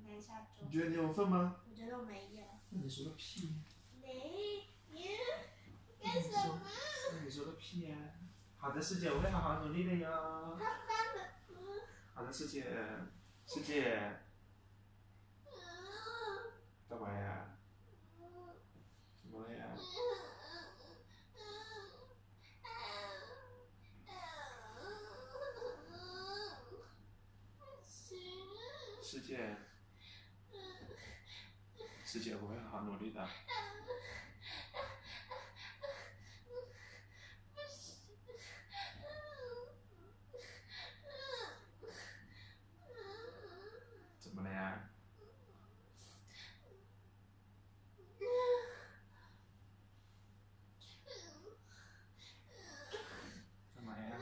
看一下周。 你觉得你有份吗？ 我觉得我没有。 那你说个屁！ 没有，干什么？ 那你说个屁呀！好的，师姐，我会好好努力的哟。 他翻了。 好的，师姐，师姐，干嘛呀？怎么了呀？师姐，师姐，我会好好努力的。怎么了呀？干嘛呀？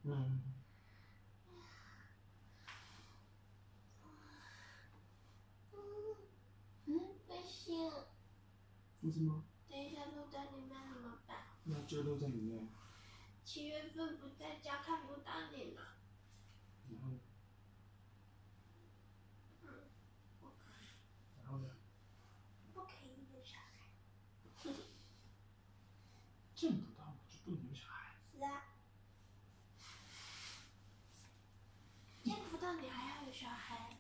嗯。 不行。 为什么？ 等一下录在里面怎么办？ 那就录在里面。 7月份不在家，看不到你呢。 然后。 不可以。 然后呢？ 不可以有小孩。 见不到我就不能有小孩。 是啊。见不到你还要有小孩。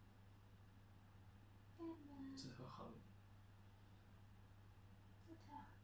这和好了。 这太好。